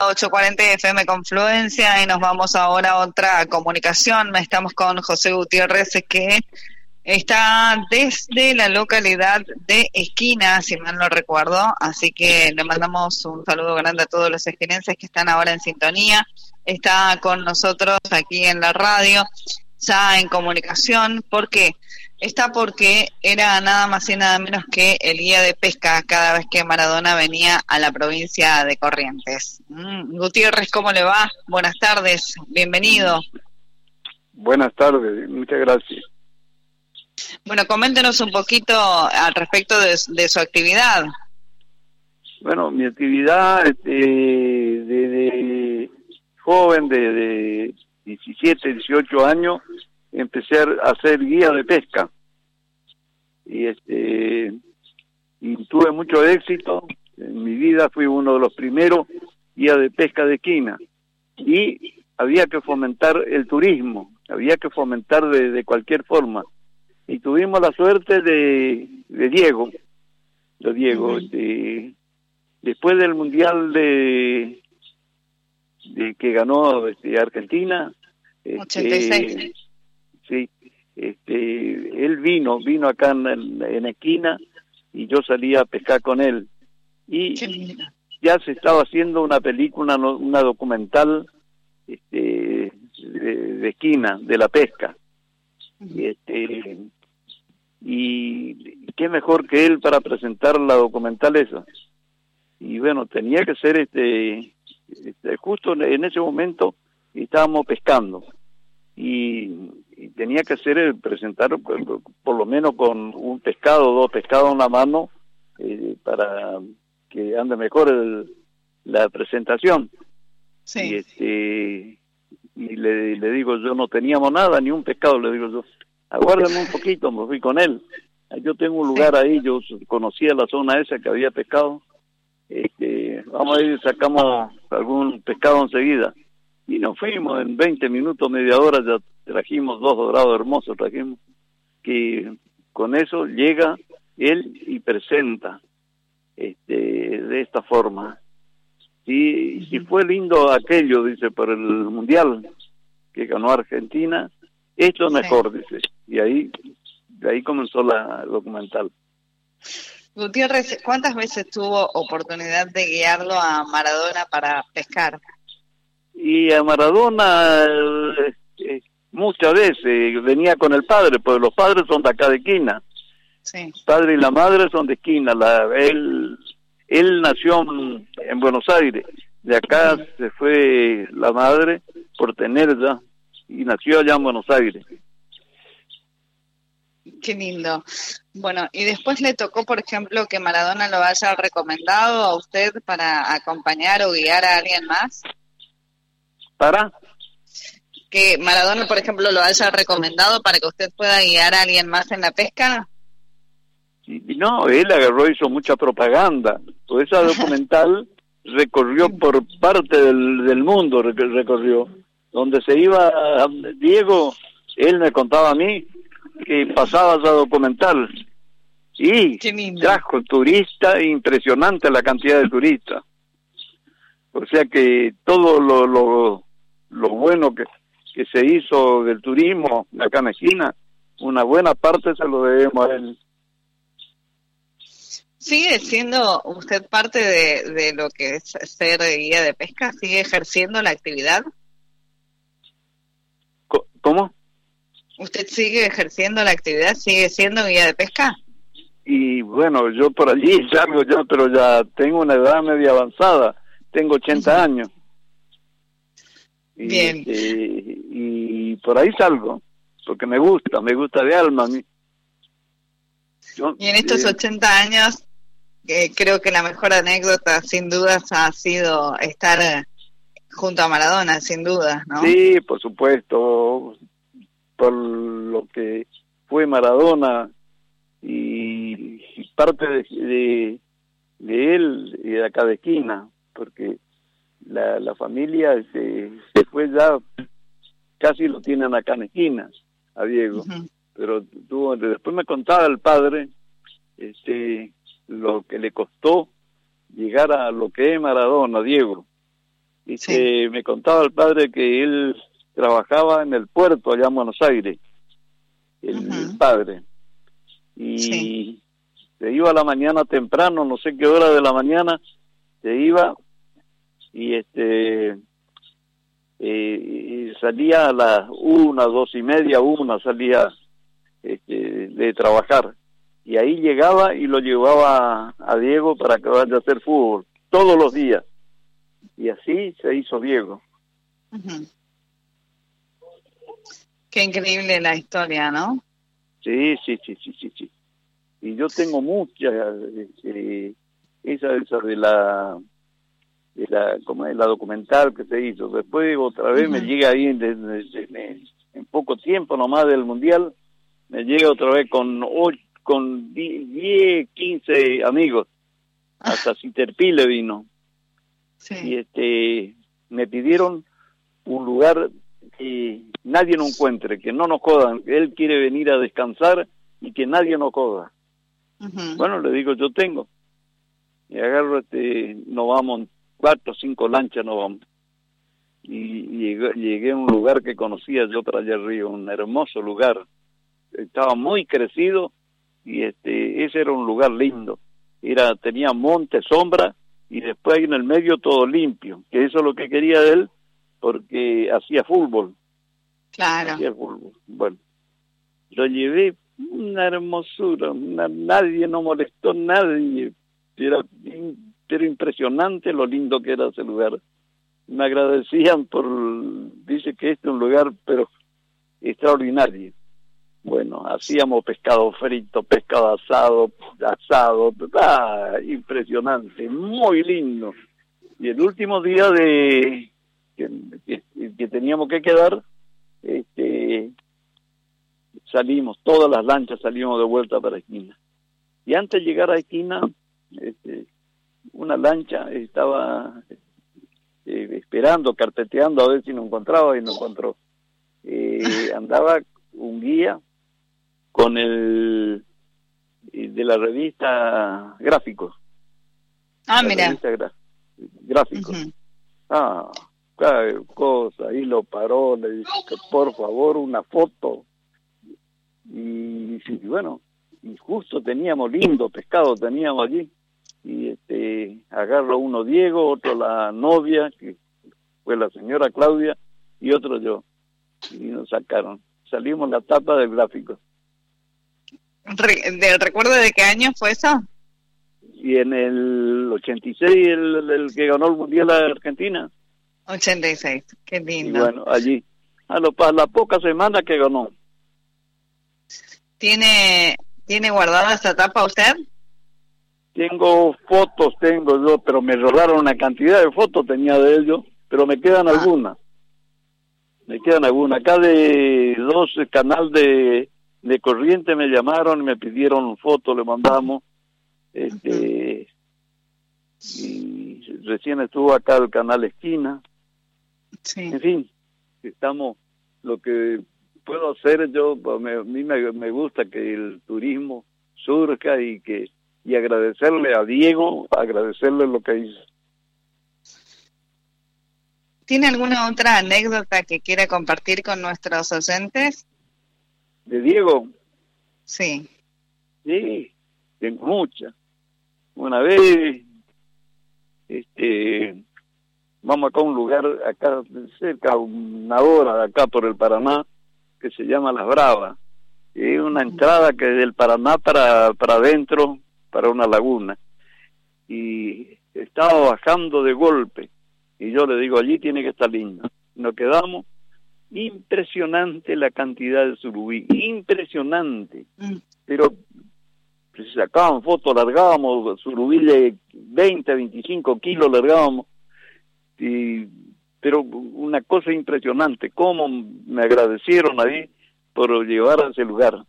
840 FM Confluencia y nos vamos ahora a otra comunicación. Estamos con José Gutiérrez, que está desde la localidad de Esquina, si mal no recuerdo, así que le mandamos un saludo grande a todos los esquinenses que están ahora en sintonía. Está con nosotros aquí en la radio, ya en comunicación. ¿Por qué? Está porque era nada más y nada menos que el guía de pesca cada vez que Maradona venía a la provincia de Corrientes. Gutiérrez, ¿cómo le va? Buenas tardes, bienvenido. Buenas tardes, muchas gracias. Bueno, coméntenos un poquito al respecto de su actividad. Bueno, mi actividad desde joven, de 17, 18 años, empecé a hacer guía de pesca y tuve mucho éxito. En mi vida fui uno de los primeros guías de pesca de Esquina y había que fomentar el turismo, había que fomentar de cualquier forma, y tuvimos la suerte de Diego, después del mundial de que ganó Argentina, 86. Sí, él vino acá en Esquina y yo salí a pescar con él. Y ya se estaba haciendo una película, una documental de Esquina, de la pesca. Y qué mejor que él para presentar la documental esa. Y bueno, tenía que ser justo en ese momento estábamos pescando. Y tenía que presentar por lo menos con un pescado, 2 pescados en la mano, para que ande mejor la presentación. Sí. Y le digo yo, no teníamos nada, ni un pescado, le digo yo, aguárdame un poquito, me fui con él. Yo tengo un lugar ahí, yo conocía la zona esa que había pescado. Vamos a ir, sacamos algún pescado enseguida. Y nos fuimos, en 20 minutos, media hora, ya trajimos 2 dorados hermosos, que con eso llega él y presenta de esta forma. Y fue lindo aquello, dice, por el Mundial que ganó Argentina, esto es mejor, dice. Y de ahí comenzó la documental. Gutiérrez, ¿cuántas veces tuvo oportunidad de guiarlo a Maradona para pescar? Y a Maradona muchas veces venía con el padre, porque los padres son de acá de Esquina. Sí. El padre y la madre son de Esquina. Él nació en Buenos Aires. De acá se fue la madre por tenerla y nació allá en Buenos Aires. Qué lindo. Bueno, y después le tocó, por ejemplo, que Maradona lo haya recomendado a usted para acompañar o guiar a alguien más. ¿Para? Que Maradona, por ejemplo, lo haya recomendado para que usted pueda guiar a alguien más en la pesca. No, él agarró, hizo mucha propaganda. Toda esa documental recorrió por parte del mundo, recorrió. Donde se iba Diego, él me contaba a mí que pasaba esa documental. Y trajo turistas, impresionante la cantidad de turistas. O sea que todo lo bueno que se hizo del turismo acá en Esquina, una buena parte se lo debemos a él. ¿Sigue siendo usted parte de lo que es ser guía de pesca? ¿Sigue ejerciendo la actividad? ¿Cómo? ¿Usted sigue ejerciendo la actividad? ¿Sigue siendo guía de pesca? Y bueno, yo por allí salgo ya, pero ya tengo una edad media avanzada, tengo 80 años. Bien. Y por ahí salgo, porque me gusta de alma a mí. Y en estos 80 años, creo que la mejor anécdota, sin dudas, ha sido estar junto a Maradona, sin dudas, ¿no? Sí, por supuesto, por lo que fue Maradona y parte de él y de acá de Esquina, porque la familia se fue ya, casi lo tienen acá en Esquina, a Diego. Pero después me contaba el padre lo que le costó llegar a lo que es Maradona, Diego, Me contaba el padre que él trabajaba en el puerto allá en Buenos Aires, el padre, y se iba a la mañana temprano, no sé qué hora de la mañana, se iba y y salía a las 1, 2:30, salía de trabajar, y ahí llegaba y lo llevaba a Diego para que vaya a hacer fútbol todos los días, y así se hizo Diego. Qué increíble la historia, ¿no? Sí. Y yo tengo muchas, esa de la como es la documental que se hizo. Después otra vez me llega ahí en poco tiempo nomás del mundial, me llega otra vez con 10, 15 amigos, hasta Citerpile vino. Sí. Y me pidieron un lugar que nadie nos encuentre, que no nos jodan, él quiere venir a descansar y que nadie nos joda. Bueno, le digo, yo tengo. Y agarro, nos vamos, 4 o 5 lanchas nos vamos. Y llegué a un lugar que conocía yo para allá arriba, un hermoso lugar. Estaba muy crecido y ese era un lugar lindo. Tenía monte, sombra, y después ahí en el medio todo limpio, que eso es lo que quería de él, porque hacía fútbol. Claro. Hacía fútbol. Bueno, lo llevé, una hermosura, nadie nos molestó, nadie. Era impresionante lo lindo que era ese lugar. Me agradecían dice que este es un lugar, pero extraordinario. Bueno, hacíamos pescado frito, pescado asado, impresionante, muy lindo. Y el último día que teníamos que quedar, salimos, todas las lanchas salimos de vuelta para Esquina. Y antes de llegar a Esquina, una lancha estaba esperando, carpeteando a ver si nos encontraba, y nos encontró. Andaba un guía con el de la revista Gráficos. Mira. Gráficos. Cada cosa, ahí lo paró, le dijo que por favor una foto. Y bueno, y justo teníamos lindo pescado, teníamos allí. Y agarro uno Diego, otro la novia, que fue la señora Claudia, y otro yo. Y nos sacaron. Salimos la tapa del Gráfico. ¿Del recuerdo de qué año fue eso? Y en el 86, el que ganó el Mundial a Argentina. 86, qué lindo. Y bueno, allí, a la poca semana que ganó. ¿Tiene guardada esa tapa usted? Tengo fotos, pero me robaron una cantidad de fotos, tenía de ellos, pero me quedan algunas. Acá de 12 canal de Corriente me llamaron y me pidieron fotos, le mandamos. Y recién estuvo acá el canal Esquina. Sí. En fin, estamos, lo que puedo hacer yo, a mí me gusta que el turismo surja y agradecerle a Diego, agradecerle lo que hizo. ¿Tiene alguna otra anécdota que quiera compartir con nuestros oyentes? ¿De Diego? Sí. Sí, tengo muchas. Una vez, vamos acá a un lugar, acá cerca, 1 hora de acá por el Paraná, que se llama Las Bravas. Es una entrada que del Paraná para adentro, para una laguna. Y estaba bajando de golpe. Y yo le digo, allí tiene que estar lindo. Nos quedamos. Impresionante la cantidad de surubí. Impresionante. Pero si sacaban fotos, largábamos surubí de 20, 25 kilos, largábamos. Pero una cosa impresionante. Cómo me agradecieron ahí por llevar a ese lugar.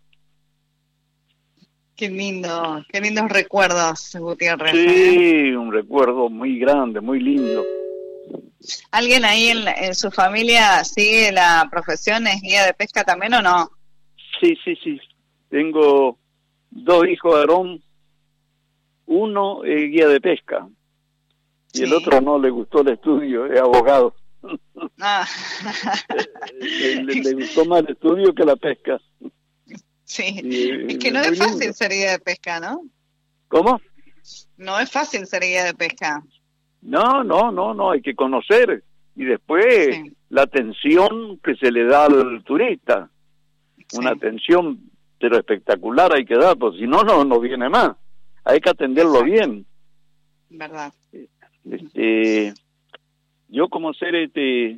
Qué lindos recuerdos, Gutiérrez. Sí, un recuerdo muy grande, muy lindo. ¿Alguien ahí en su familia sigue la profesión, es guía de pesca también o no? Sí. Tengo 2 hijos varón, uno es guía de pesca y el otro no le gustó el estudio, es abogado. Ah. Le gustó más el estudio que la pesca. Sí, Y, es que no es fácil ser guía de pesca, ¿no? ¿Cómo? No es fácil ser guía de pesca. No, hay que conocer. Y después Sí. la atención que se le da al turista. Sí. Una atención, pero espectacular hay que dar, porque si no, no viene más. Hay que atenderlo Exacto. bien. ¿Verdad? Yo como ser,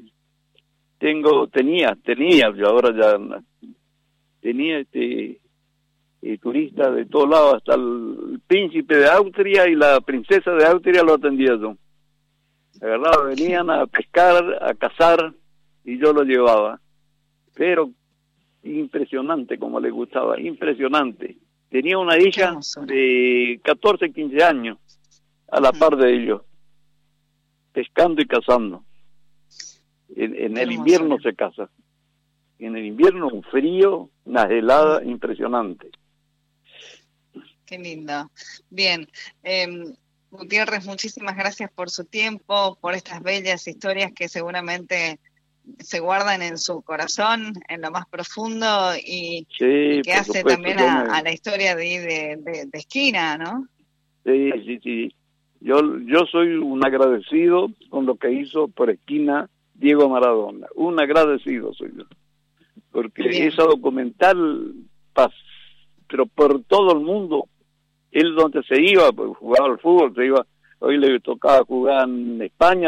tenía, yo ahora ya tenía turistas de todos lados, hasta el príncipe de Austria y la princesa de Austria lo atendía yo. De verdad, venían a pescar, a cazar, y yo lo llevaba. Pero impresionante como le gustaba, impresionante. Tenía una hija de 14, 15 años, a la par de ellos, pescando y cazando. En el invierno se caza. En el invierno un frío, una helada impresionante. Qué lindo. Bien, Gutiérrez, muchísimas gracias por su tiempo, por estas bellas historias que seguramente se guardan en su corazón, en lo más profundo, y que hace supuesto, también a la historia de Esquina, ¿no? Sí. Yo soy un agradecido con lo que hizo por Esquina Diego Maradona. Un agradecido soy yo. Porque bien, esa documental, pero por todo el mundo, él donde se iba, pues jugaba al fútbol, se iba, hoy le tocaba jugar en España,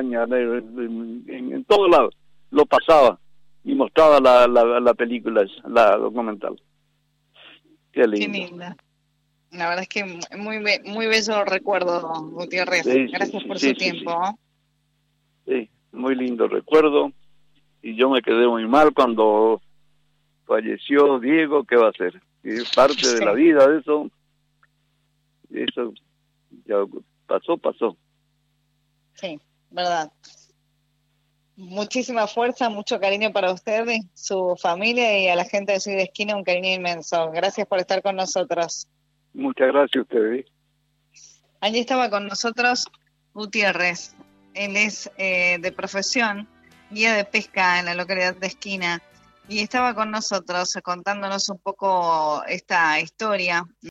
en todos lados, lo pasaba y mostraba la película, la documental. Qué lindo. Qué linda. La verdad es que muy bello recuerdo, Gutiérrez. Gracias por su tiempo. Sí, muy lindo recuerdo. Y yo me quedé muy mal cuando falleció Diego. ¿Qué va a hacer? Es parte de la vida, eso ya pasó. Sí, verdad. Muchísima fuerza, mucho cariño para usted, su familia, y a la gente de Soy de Esquina un cariño inmenso. Gracias por estar con nosotros. Muchas gracias a ustedes. Allí estaba con nosotros Gutiérrez. Él es de profesión guía de pesca en la localidad de Esquina, y estaba con nosotros contándonos un poco esta historia